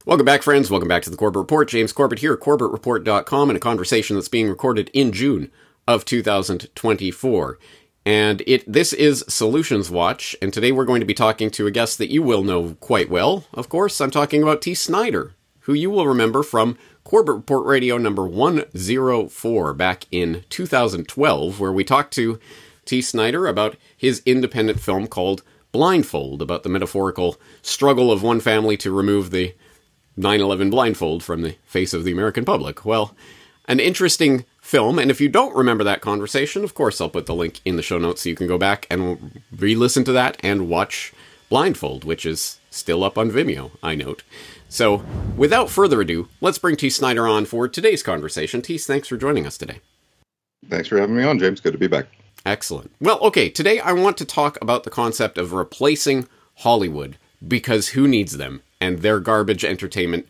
Welcome back, friends. Welcome back to the Corbett Report. James Corbett here, CorbettReport.com, and a conversation that's being recorded in June of 2024. And this is Solutions Watch, and today we're going to be talking to a guest that you will know quite well. Of course, I'm talking about T. Snyder, who you will remember from Corbett Report Radio number 104 back in 2012, where we talked to T. Snyder about his independent film called Blindfold, about the metaphorical struggle of one family to remove the 9/11 blindfold from the face of the American public. Well, an interesting film, and if you don't remember that conversation, of course I'll put the link in the show notes so you can go back and re-listen to that and watch Blindfold, which is still up on Vimeo, I note. So, without further ado, let's bring T. Snyder on for today's conversation. T, thanks for joining us today. Thanks for having me on, James. Good to be back. Excellent. Well, okay, today I want to talk about the concept of replacing Hollywood, because who needs them? And their garbage entertainment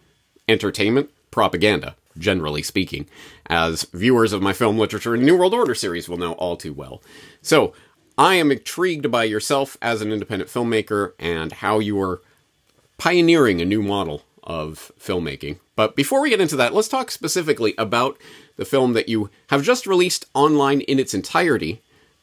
propaganda, generally speaking, as viewers of my film literature and New World Order series will know all too well. So, I am intrigued by yourself as an independent filmmaker and how you are pioneering a new model of filmmaking. But before we get into that, let's talk specifically about the film that you have just released online in its entirety,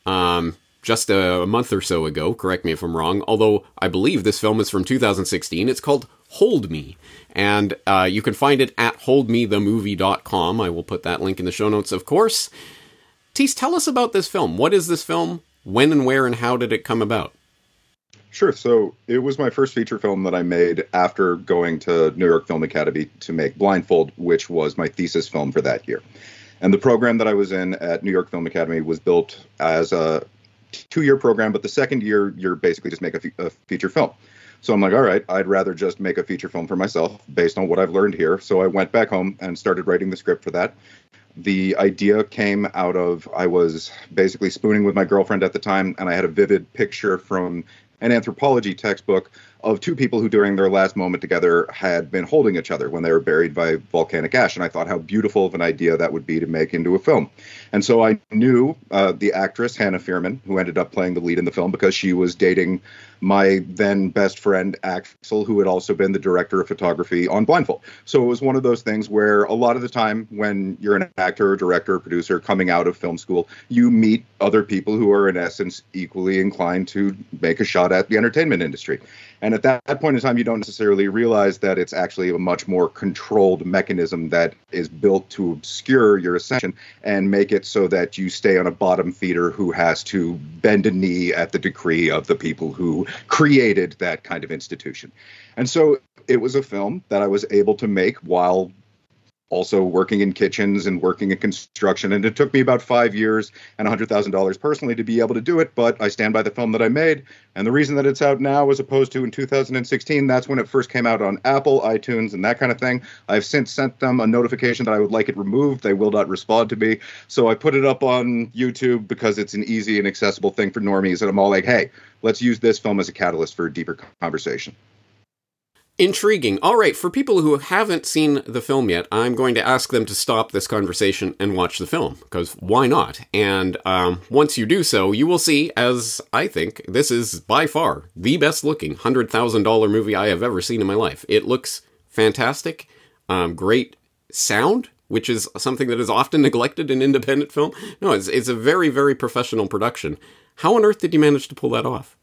just a month or so ago, correct me if I'm wrong, although I believe this film is from 2016. It's called Hold Me, and you can find it at holdmethemovie.com. I will put that link in the show notes, of course. Tease, tell us about this film. What is this film? When and where and how did it come about? Sure. So it was my first feature film that I made after going to New York Film Academy to make Blindfold, which was my thesis film for that year. And the program that I was in at New York Film Academy was built as a 2-year program, but the second year, you're basically just make a feature film. So I'm like, all right, I'd rather just make a feature film for myself based on what I've learned here. So I went back home and started writing the script for that. The idea came out of, I was basically spooning with my girlfriend at the time, and I had a vivid picture from an anthropology textbook of two people who during their last moment together had been holding each other when they were buried by volcanic ash. And I thought how beautiful of an idea that would be to make into a film. And so I knew the actress, Hannah Fearman, who ended up playing the lead in the film because she was dating my then best friend, Axel, who had also been the director of photography on Blindfold. So it was one of those things where a lot of the time when you're an actor, director, producer coming out of film school, you meet other people who are in essence equally inclined to make a shot at the entertainment industry. And at that point in time, you don't necessarily realize that it's actually a much more controlled mechanism that is built to obscure your ascension and make it so that you stay on a bottom feeder who has to bend a knee at the decree of the people who created that kind of institution. And so it was a film that I was able to make while also working in kitchens and working in construction. And it took me about 5 years and $100,000 personally to be able to do it. But I stand by the film that I made. And the reason that it's out now as opposed to in 2016, that's when it first came out on Apple, iTunes, and that kind of thing. I've since sent them a notification that I would like it removed. They will not respond to me. So I put it up on YouTube because it's an easy and accessible thing for normies. And I'm all like, hey, let's use this film as a catalyst for a deeper conversation. Intriguing. All right, for people who haven't seen the film yet, I'm going to ask them to stop this conversation and watch the film, because why not? And once you do so, you will see, as I think, this is by far the best-looking $100,000 movie I have ever seen in my life. It looks fantastic, great sound, which is something that is often neglected in independent film. No, it's a very, very professional production. How on earth did you manage to pull that off?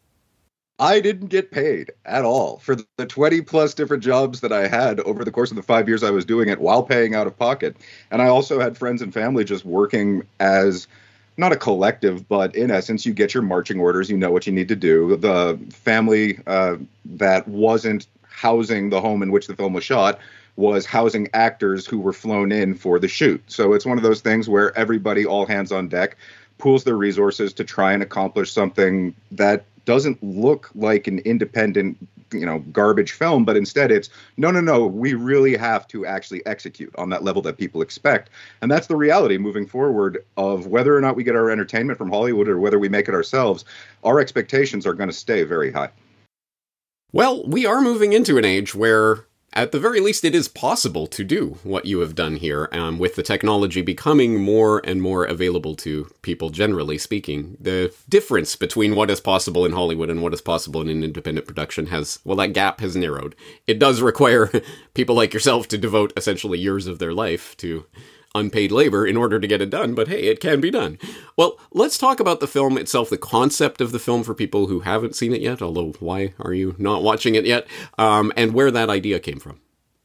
I didn't get paid at all for the 20 plus different jobs that I had over the course of the 5 years I was doing it while paying out of pocket. And I also had friends and family just working as not a collective, but in essence, you get your marching orders. You know what you need to do. The family that wasn't housing the home in which the film was shot was housing actors who were flown in for the shoot. So it's one of those things where everybody, all hands on deck, pools their resources to try and accomplish something that doesn't look like an independent, garbage film, but instead it's, no, we really have to actually execute on that level that people expect. And that's the reality moving forward of whether or not we get our entertainment from Hollywood or whether we make it ourselves, our expectations are going to stay very high. Well, we are moving into an age where At the very least, it is possible to do what you have done here, with the technology becoming more and more available to people, generally speaking. The difference between what is possible in Hollywood and what is possible in an independent production that gap has narrowed. It does require people like yourself to devote essentially years of their life to unpaid labor in order to get it done, but hey, it can be done. Well, let's talk about the film itself, the concept of the film for people who haven't seen it yet, although why are you not watching it yet, and where that idea came from.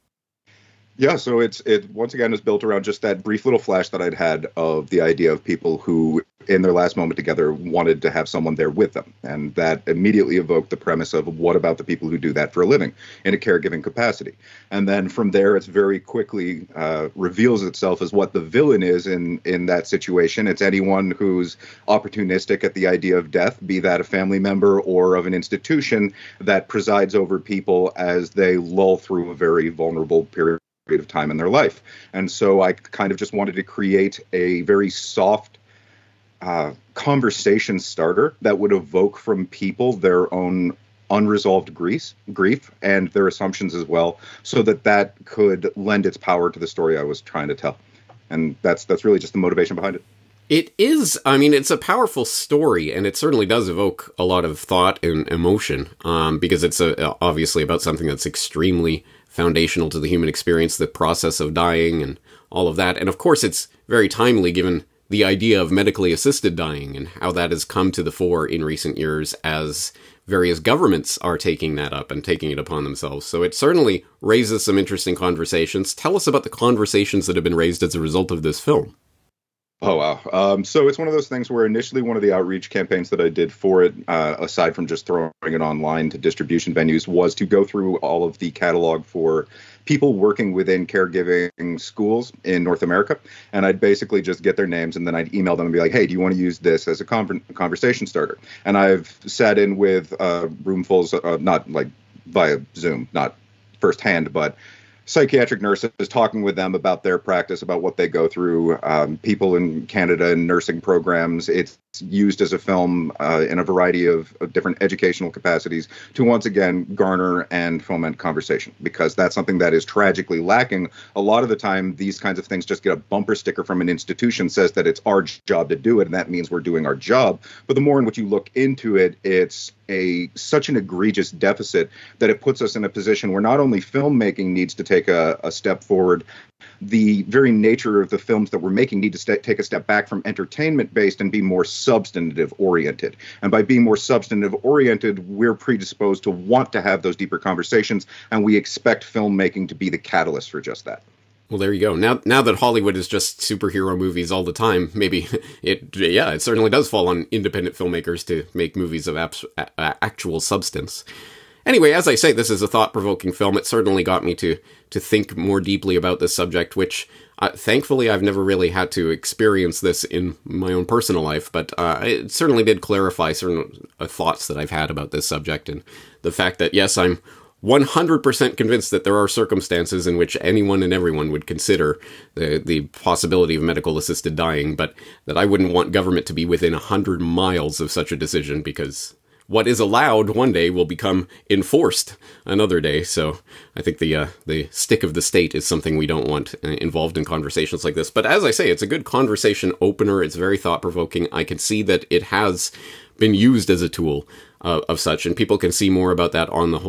Yeah, so it once again is built around just that brief little flash that I'd had of the idea of people who, in their last moment together, wanted to have someone there with them. And that immediately evoked the premise of what about the people who do that for a living in a caregiving capacity. And then from there, it's very quickly reveals itself as what the villain is in that situation. It's anyone who's opportunistic at the idea of death, be that a family member or of an institution that presides over people as they lull through a very vulnerable period of time in their life. And so I kind of just wanted to create a very soft conversation starter that would evoke from people their own unresolved grief and their assumptions as well, so that could lend its power to the story I was trying to tell. And that's really just the motivation behind it. It is, I mean, it's a powerful story, and it certainly does evoke a lot of thought and emotion, because it's obviously about something that's extremely foundational to the human experience, the process of dying and all of that. And of course, it's very timely given the idea of medically assisted dying and how that has come to the fore in recent years as various governments are taking that up and taking it upon themselves. So it certainly raises some interesting conversations. Tell us about the conversations that have been raised as a result of this film. Oh, wow. So it's one of those things where initially one of the outreach campaigns that I did for it, aside from just throwing it online to distribution venues, was to go through all of the catalog for people working within caregiving schools in North America. And I'd basically just get their names and then I'd email them and be like, hey, do you want to use this as a conversation starter? And I've sat in with roomfuls, not like via Zoom, not firsthand, but psychiatric nurses, talking with them about their practice, about what they go through, people in Canada and nursing programs. It's used as a film in a variety of different educational capacities to once again garner and foment conversation, because that's something that is tragically lacking. A lot of the time, these kinds of things just get a bumper sticker from an institution, says that it's our job to do it, and that means we're doing our job. But the more in which you look into it, it's such an egregious deficit that it puts us in a position where not only filmmaking needs to take a step forward, the very nature of the films that we're making need to take a step back from entertainment-based and be more substantive-oriented. And by being more substantive-oriented, we're predisposed to want to have those deeper conversations, and we expect filmmaking to be the catalyst for just that. Well, there you go. Now that Hollywood is just superhero movies all the time, maybe it certainly does fall on independent filmmakers to make movies of actual substance. Anyway, as I say, this is a thought-provoking film. It certainly got me to think more deeply about this subject, which thankfully I've never really had to experience this in my own personal life, but it certainly did clarify certain thoughts that I've had about this subject, and the fact that, yes, I'm 100% convinced that there are circumstances in which anyone and everyone would consider the possibility of medical assisted dying, but that I wouldn't want government to be within 100 miles of such a decision, because what is allowed one day will become enforced another day. So I think the stick of the state is something we don't want involved in conversations like this. But as I say, it's a good conversation opener. It's very thought-provoking. I can see that it has been used as a tool of such, and people can see more about that on the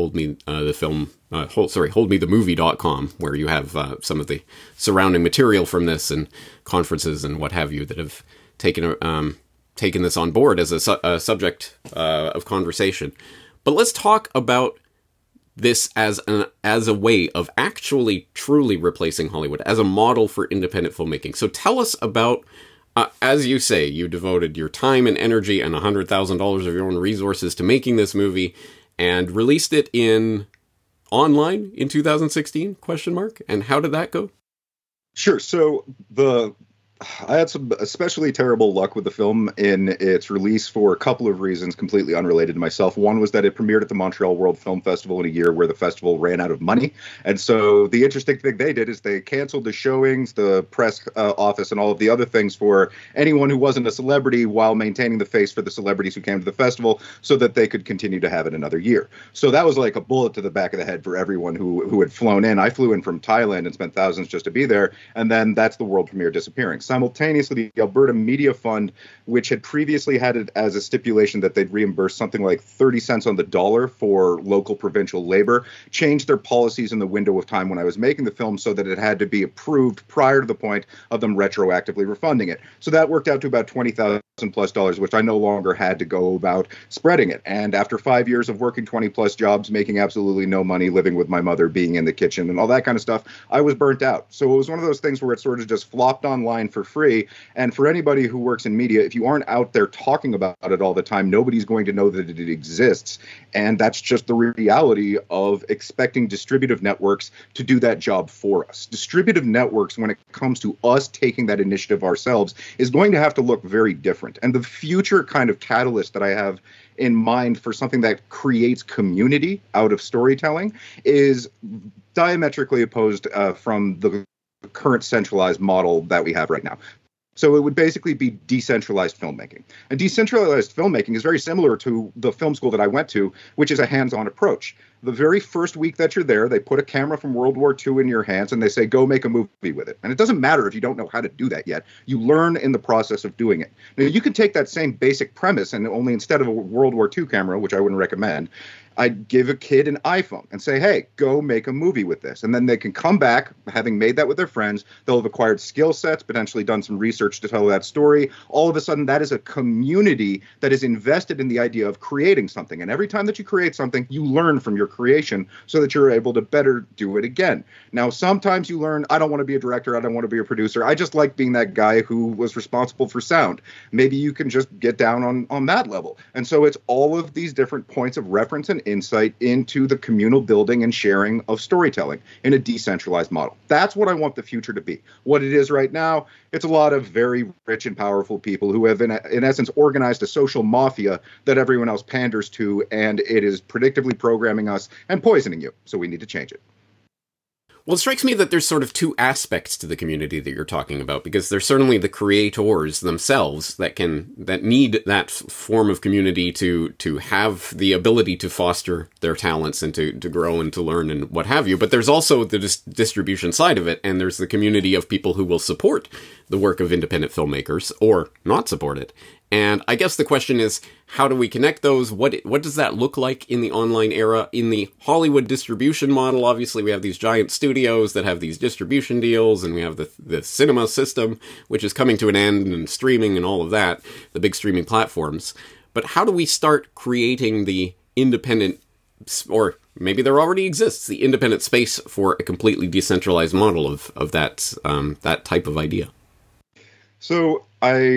holdmethemovie.com, where you have some of the surrounding material from this and conferences and what have you that have taken this on board as a subject of conversation. But let's talk about this as a way of actually truly replacing Hollywood, as a model for independent filmmaking. So tell us about, as you say, you devoted your time and energy and $100,000 of your own resources to making this movie and released it online in 2016, ? And how did that go? Sure. So the I had some especially terrible luck with the film in its release for a couple of reasons completely unrelated to myself. One was that it premiered at the Montreal World Film Festival in a year where the festival ran out of money. And so the interesting thing they did is they canceled the showings, the press office, and all of the other things for anyone who wasn't a celebrity while maintaining the face for the celebrities who came to the festival so that they could continue to have it another year. So that was like a bullet to the back of the head for everyone who had flown in. I flew in from Thailand and spent thousands just to be there. And then that's the world premiere disappearing. Simultaneously, the Alberta Media Fund, which had previously had it as a stipulation that they'd reimburse something like 30 cents on the dollar for local provincial labor, changed their policies in the window of time when I was making the film so that it had to be approved prior to the point of them retroactively refunding it. So that worked out to about $20,000 plus, which I no longer had to go about spreading it. And after 5 years of working 20 plus jobs, making absolutely no money, living with my mother, being in the kitchen and all that kind of stuff, I was burnt out. So it was one of those things where it sort of just flopped online for free. And for anybody who works in media, if you aren't out there talking about it all the time, nobody's going to know that it exists. And that's just the reality of expecting distributive networks to do that job for us. Distributive networks, when it comes to us taking that initiative ourselves, is going to have to look very different. And the future kind of catalyst that I have in mind for something that creates community out of storytelling is diametrically opposed from the current centralized model that we have right now. So it would basically be decentralized filmmaking. And decentralized filmmaking is very similar to the film school that I went to, which is a hands-on approach. The very first week that you're there, they put a camera from World War II in your hands and they say, go make a movie with it. And it doesn't matter if you don't know how to do that yet. You learn in the process of doing it. Now, you can take that same basic premise and only instead of a World War II camera, which I wouldn't recommend, I'd give a kid an iPhone and say, hey, go make a movie with this. And then they can come back, having made that with their friends. They'll have acquired skill sets, potentially done some research to tell that story. All of a sudden, that is a community that is invested in the idea of creating something. And every time that you create something, you learn from your creation so that you're able to better do it again. Now, sometimes you learn, I don't want to be a director. I don't want to be a producer. I just like being that guy who was responsible for sound. Maybe you can just get down on that level. And so it's all of these different points of reference and insight into the communal building and sharing of storytelling in a decentralized model. That's what I want the future to be. What it is right now, it's a lot of very rich and powerful people who have, in essence, organized a social mafia that everyone else panders to, and it is predictably programming us and poisoning you. So we need to change it. Well, it strikes me that there's sort of two aspects to the community that you're talking about, because there's certainly the creators themselves that need that form of community to have the ability to foster their talents and to grow and to learn and what have you. But there's also the distribution side of it, and there's the community of people who will support the work of independent filmmakers or not support it. And I guess the question is, how do we connect those? What does that look like in the online era? In the Hollywood distribution model, obviously we have these giant studios that have these distribution deals, and we have the cinema system, which is coming to an end, and streaming and all of that, the big streaming platforms. But how do we start creating the independent, or maybe there already exists, the independent space for a completely decentralized model of that type of idea? So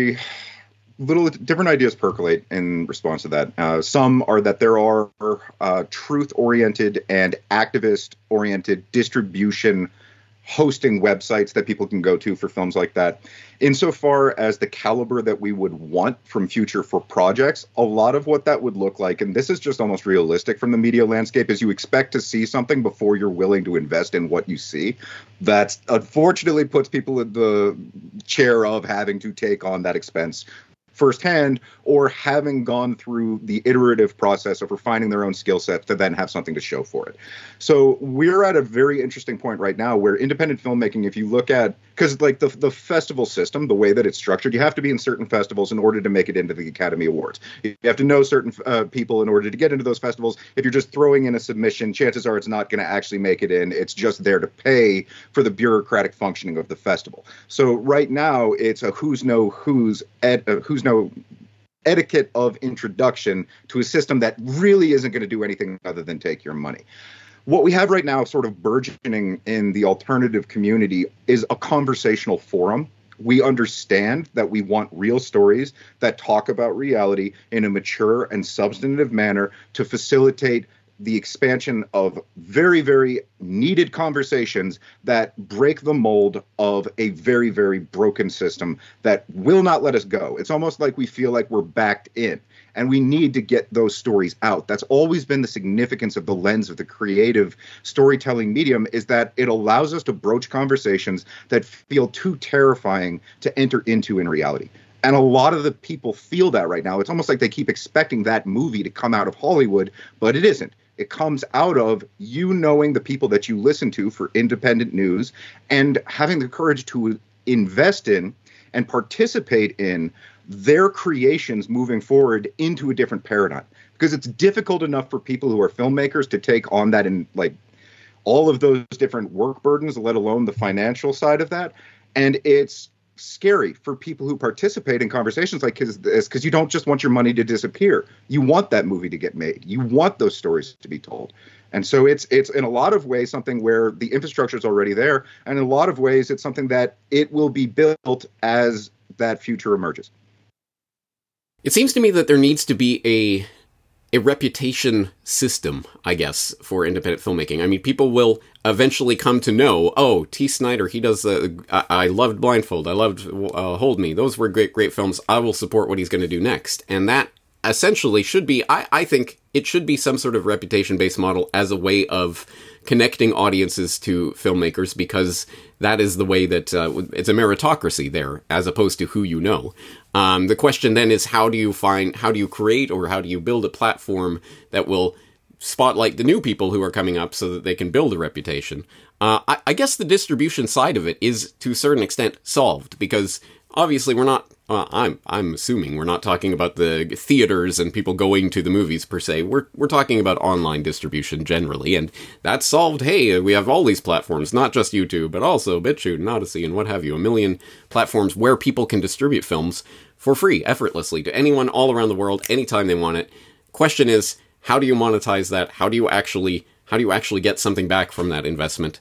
little different ideas percolate in response to that. Some are that there are truth-oriented and activist-oriented distribution hosting websites that people can go to for films like that. Insofar as the caliber that we would want from future for projects, a lot of what that would look like, and this is just almost realistic from the media landscape, is you expect to see something before you're willing to invest in what you see. That unfortunately puts people in the chair of having to take on that expense firsthand, or having gone through the iterative process of refining their own skill sets to then have something to show for it. So we're at a very interesting point right now where independent filmmaking, if you look at, because like the festival system, the way that it's structured, you have to be in certain festivals in order to make it into the Academy Awards. You have to know certain people in order to get into those festivals. If you're just throwing in a submission, chances are it's not going to actually make it in. It's just there to pay for the bureaucratic functioning of the festival. So right now it's a who's no etiquette of introduction to a system that really isn't going to do anything other than take your money. What we have right now sort of burgeoning in the alternative community is a conversational forum. We understand that we want real stories that talk about reality in a mature and substantive manner to facilitate the expansion of very, very needed conversations that break the mold of a very, very broken system that will not let us go. It's almost like we feel like we're backed in, and we need to get those stories out. That's always been the significance of the lens of the creative storytelling medium, is that it allows us to broach conversations that feel too terrifying to enter into in reality. And a lot of the people feel that right now. It's almost like they keep expecting that movie to come out of Hollywood, but it isn't. It comes out of you knowing the people that you listen to for independent news and having the courage to invest in and participate in their creations moving forward into a different paradigm. Because it's difficult enough for people who are filmmakers to take on that and like all of those different work burdens, let alone the financial side of that. And it's scary for people who participate in conversations like this, because you don't just want your money to disappear. You want that movie to get made. You want those stories to be told. And so it's in a lot of ways something where the infrastructure is already there. And in a lot of ways, it's something that it will be built as that future emerges. It seems to me that there needs to be a reputation system, I guess, for independent filmmaking. I mean, people will eventually come to know, oh, T. Snyder, he does, I loved Blindfold, I loved Hold Me, those were great films, I will support what he's going to do next. And that essentially should be, I think, it should be some sort of reputation-based model as a way of connecting audiences to filmmakers, because that is the way that it's a meritocracy there, as opposed to who you know. The question then is, how do you create, or how do you build a platform that will spotlight the new people who are coming up so that they can build a reputation? I guess the distribution side of it is, to a certain extent, solved, because obviously we're not, I'm assuming we're not talking about the theaters and people going to the movies per se. We're talking about online distribution generally, and that's solved. Hey, we have all these platforms, not just YouTube, but also BitChute and Odyssey and what have you, a million platforms where people can distribute films for free, effortlessly, to anyone all around the world, anytime they want it. Question is, how do you monetize that? How do you actually get something back from that investment?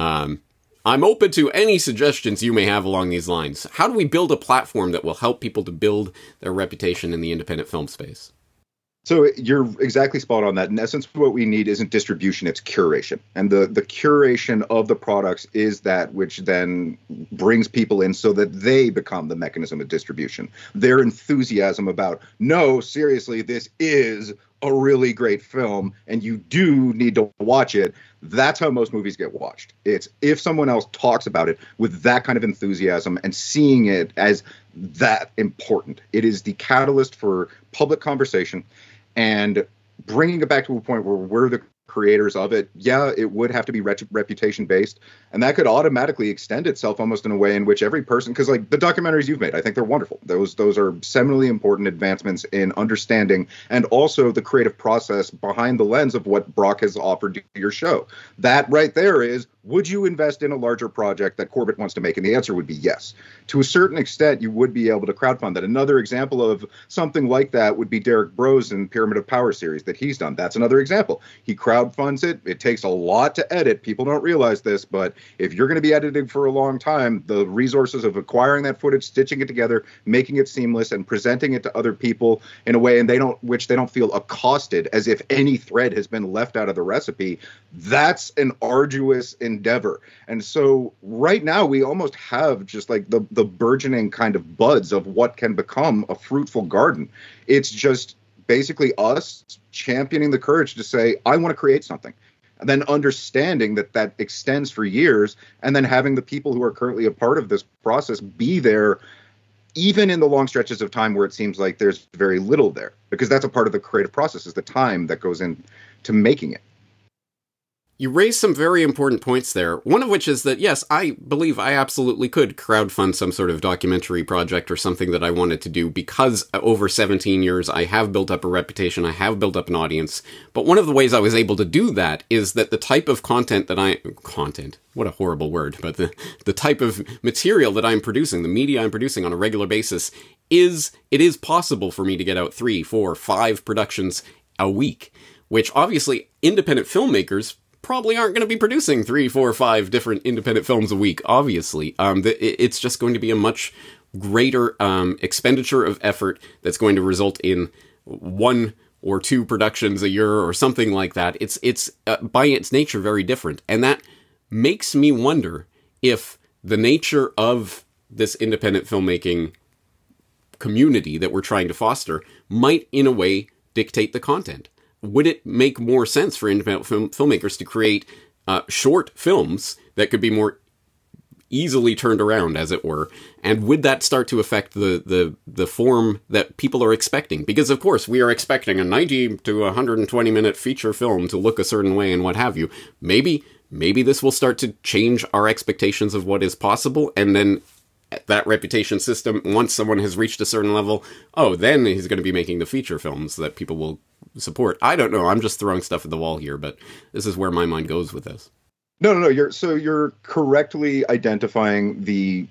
I'm open to any suggestions you may have along these lines. How do we build a platform that will help people to build their reputation in the independent film space? So you're exactly spot on that. In essence, what we need isn't distribution, it's curation. And the curation of the products is that which then brings people in so that they become the mechanism of distribution. Their enthusiasm about, no, seriously, this is a really great film and you do need to watch it. That's how most movies get watched. It's if someone else talks about it with that kind of enthusiasm and seeing it as that important. It is the catalyst for public conversation and bringing it back to a point where we're the creators of it. Yeah, it would have to be reputation based, and that could automatically extend itself almost in a way in which every person, because like the documentaries you've made, I think they're wonderful. Those are seminally important advancements in understanding and also the creative process behind the lens of what Brock has offered to your show. That right there is, would you invest in a larger project that Corbett wants to make? And the answer would be yes. To a certain extent, you would be able to crowdfund that. Another example of something like that would be Derek Bros in Pyramid of Power series that he's done. That's another example. He crowdfunds it. It takes a lot to edit. People don't realize this, but if you're going to be editing for a long time, the resources of acquiring that footage, stitching it together, making it seamless, and presenting it to other people in a way and they don't feel accosted as if any thread has been left out of the recipe, that's an arduous endeavor. And so right now we almost have just like the burgeoning kind of buds of what can become a fruitful garden. It's just basically us championing the courage to say, I want to create something. And then understanding that extends for years, and then having the people who are currently a part of this process be there even in the long stretches of time where it seems like there's very little there, because that's a part of the creative process, is the time that goes into making it. You raised some very important points there, one of which is that, yes, I believe I absolutely could crowdfund some sort of documentary project or something that I wanted to do, because over 17 years I have built up a reputation, I have built up an audience. But one of the ways I was able to do that is that the type of content, what a horrible word, but the type of material that I'm producing, the media I'm producing on a regular basis, it is possible for me to get out 3, 4, 5 productions a week, which obviously independent filmmakers probably aren't going to be producing 3, 4, 5 different independent films a week, obviously. It's just going to be a much greater expenditure of effort that's going to result in one or 2 productions a year or something like that. It's by its nature very different. And that makes me wonder if the nature of this independent filmmaking community that we're trying to foster might, in a way, dictate the content. Would it make more sense for independent filmmakers to create short films that could be more easily turned around, as it were? And would that start to affect the form that people are expecting? Because, of course, we are expecting a 90 to 120 minute feature film to look a certain way and what have you. Maybe this will start to change our expectations of what is possible, and then that reputation system, once someone has reached a certain level, then he's going to be making the feature films that people will support. I don't know. I'm just throwing stuff at the wall here, but this is where my mind goes with this. No. You're correctly identifying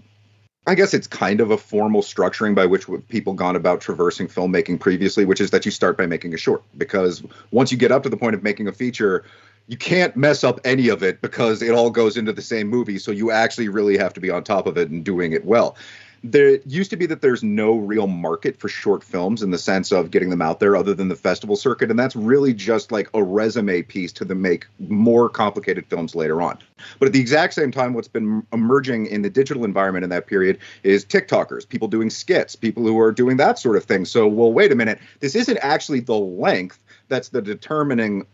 I guess it's kind of a formal structuring by which people gone about traversing filmmaking previously, which is that you start by making a short. Because once you get up to the point of making a feature, you can't mess up any of it because it all goes into the same movie. So you actually really have to be on top of it and doing it well. There used to be that there's no real market for short films in the sense of getting them out there other than the festival circuit. And that's really just like a resume piece to them make more complicated films later on. But at the exact same time, what's been emerging in the digital environment in that period is TikTokers, people doing skits, people who are doing that sort of thing. So, well, wait a minute, this isn't actually the length that's the determinant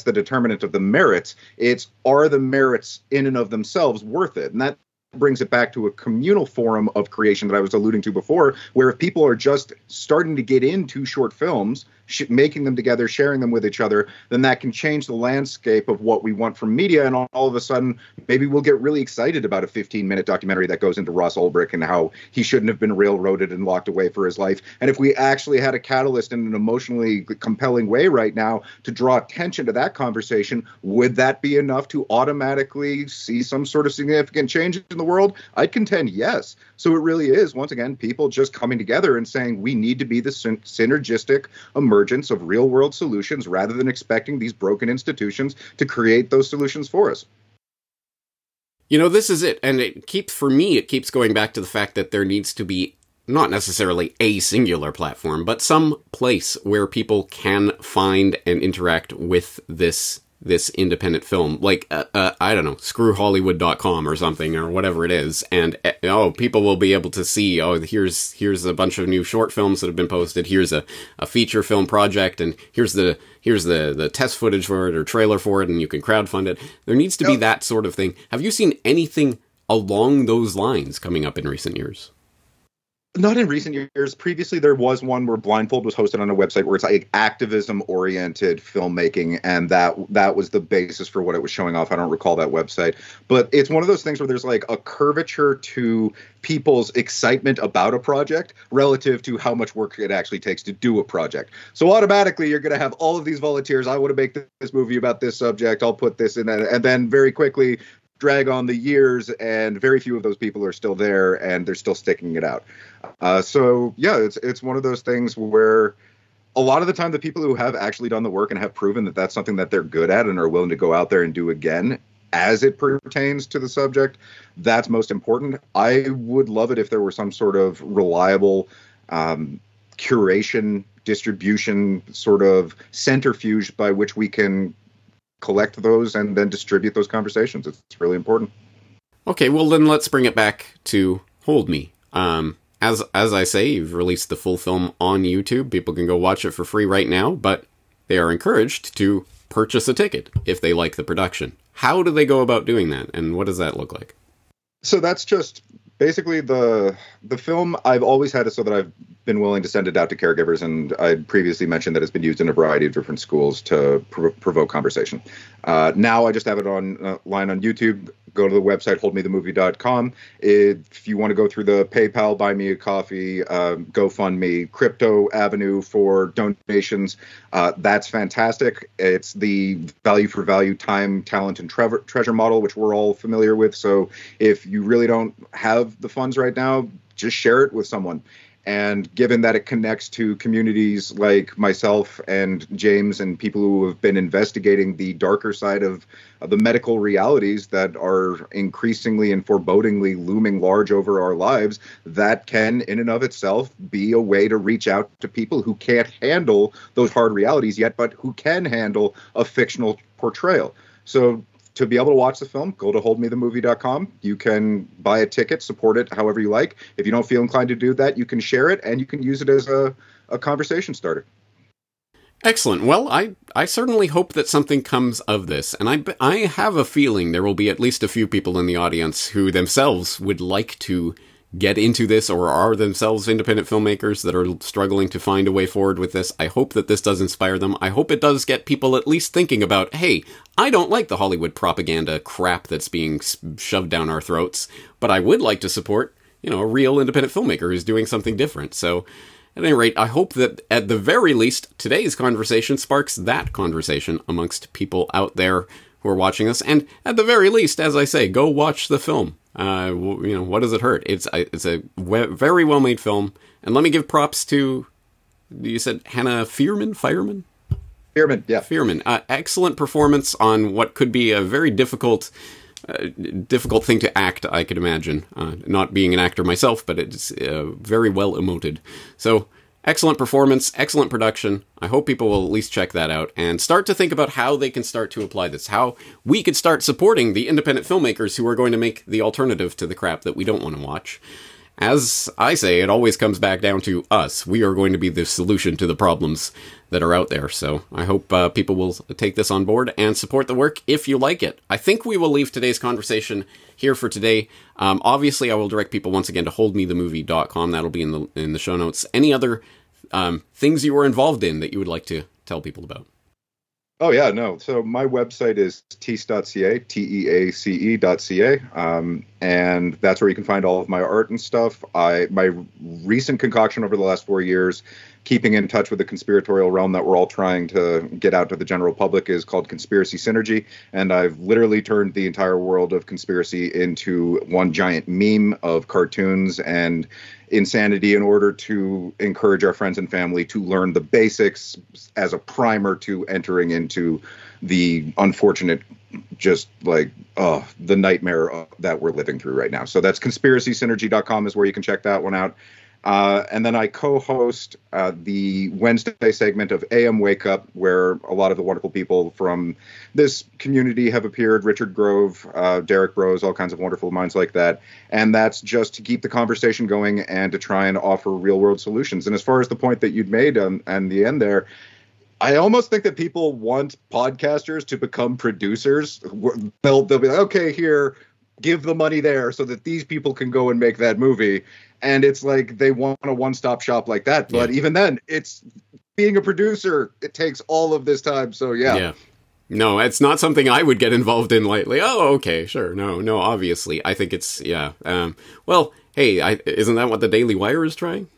of the merits. Are the merits in and of themselves worth it? And that brings it back to a communal form of creation that I was alluding to before, where if people are just starting to get into short films, making them together, sharing them with each other, then that can change the landscape of what we want from media. And all of a sudden, maybe we'll get really excited about a 15-minute documentary that goes into Ross Ulbricht and how he shouldn't have been railroaded and locked away for his life. And if we actually had a catalyst in an emotionally compelling way right now to draw attention to that conversation, would that be enough to automatically see some sort of significant change in the world? I'd contend yes. So it really is, once again, people just coming together and saying we need to be the synergistic emergence of real world solutions rather than expecting these broken institutions to create those solutions for us. This is it. And it keeps going back to the fact that there needs to be not necessarily a singular platform, but some place where people can find and interact with this independent film, like, I don't know, screwhollywood.com or something, or whatever it is. And, people will be able to see, here's a bunch of new short films that have been posted. Here's a feature film project, and here's the test footage for it or trailer for it, and you can crowdfund it. There needs to be that sort of thing. Have you seen anything along those lines coming up in recent years? Not in recent years. Previously, there was one where Blindfold was hosted on a website where it's like activism-oriented filmmaking, and that was the basis for what it was showing off. I don't recall that website. But it's one of those things where there's like a curvature to people's excitement about a project relative to how much work it actually takes to do a project. So automatically, you're going to have all of these volunteers. I want to make this movie about this subject. I'll put this in that. And then very quickly drag on the years, and very few of those people are still there, and they're still sticking it out. It's one of those things where a lot of the time the people who have actually done the work and have proven that that's something that they're good at and are willing to go out there and do again as it pertains to the subject, that's most important. I would love it if there were some sort of reliable curation, distribution sort of centrifuge by which we can collect those and then distribute those conversations. It's really important. Okay, well then let's bring it back to Hold Me. As I say, you've released the full film on YouTube. People can go watch it for free right now, but they are encouraged to purchase a ticket if they like the production. How do they go about doing that, and what does that look like? So that's just basically the film. I've always had it so that I've been willing to send it out to caregivers, and I previously mentioned that it's been used in a variety of different schools to provoke conversation. Now I just have it online on YouTube. Go to the website, holdmethemovie.com. If you want to go through the PayPal, Buy Me a Coffee, GoFundMe, Crypto Avenue for donations, that's fantastic. It's the value for value, time, talent, and treasure model, which we're all familiar with. So if you really don't have the funds right now, just share it with someone. And given that it connects to communities like myself and James and people who have been investigating the darker side of the medical realities that are increasingly and forebodingly looming large over our lives, that can in and of itself be a way to reach out to people who can't handle those hard realities yet, but who can handle a fictional portrayal. So to be able to watch the film, go to holdmethemovie.com. You can buy a ticket, support it however you like. If you don't feel inclined to do that, you can share it, and you can use it as a conversation starter. Excellent. Well, I certainly hope that something comes of this, and I have a feeling there will be at least a few people in the audience who themselves would like to get into this or are themselves independent filmmakers that are struggling to find a way forward with this. I hope that this does inspire them. I hope it does get people at least thinking about, hey, I don't like the Hollywood propaganda crap that's being shoved down our throats, but I would like to support, a real independent filmmaker who's doing something different. So at any rate, I hope that at the very least, today's conversation sparks that conversation amongst people out there who are watching us. And at the very least, as I say, go watch the film. What does it hurt? It's a very well-made film. And let me give props to, you said Hannah Fierman? Fierman, yeah. Fierman. Excellent performance on what could be a very difficult thing to act, I could imagine. Not being an actor myself, but it's very well emoted. So, excellent performance, excellent production. I hope people will at least check that out and start to think about how they can start to apply this, how we could start supporting the independent filmmakers who are going to make the alternative to the crap that we don't want to watch. As I say, it always comes back down to us. We are going to be the solution to the problems that are out there. So I hope people will take this on board and support the work if you like it. I think we will leave today's conversation here for today. Obviously, I will direct people once again to holdmethemovie.com. That'll be in the show notes. Any other things you were involved in that you would like to tell people about? Oh, yeah, no. So my website is teace.ca, teace.ca, and that's where you can find all of my art and stuff. My recent concoction over the last 4 years, keeping in touch with the conspiratorial realm that we're all trying to get out to the general public, is called Conspiracy Synergy, and I've literally turned the entire world of conspiracy into one giant meme of cartoons and insanity in order to encourage our friends and family to learn the basics as a primer to entering into the unfortunate, just like, the nightmare that we're living through right now. So that's conspiracysynergy.com is where you can check that one out. And then I co-host the Wednesday segment of AM Wake Up, where a lot of the wonderful people from this community have appeared. Richard Grove, Derek Rose, all kinds of wonderful minds like that. And that's just to keep the conversation going and to try and offer real-world solutions. And as far as the point that you'd made on the end there, I almost think that people want podcasters to become producers. They'll be like, okay, here, give the money there so that these people can go and make that movie. And it's like they want a one-stop shop like that. But even then, it's being a producer. It takes all of this time. So, yeah. No, it's not something I would get involved in lightly. Oh, okay, sure. No, obviously. I think it's, well, hey, isn't that what the Daily Wire is trying?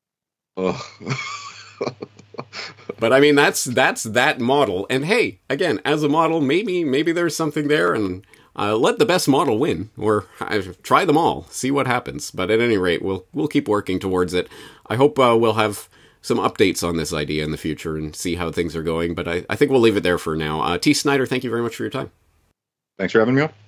But I mean, that's that model. And hey, again, as a model, maybe there's something there, and let the best model win, or try them all, see what happens. But at any rate, we'll keep working towards it. I hope we'll have some updates on this idea in the future and see how things are going. But I think we'll leave it there for now. T. Snyder, thank you very much for your time. Thanks for having me on.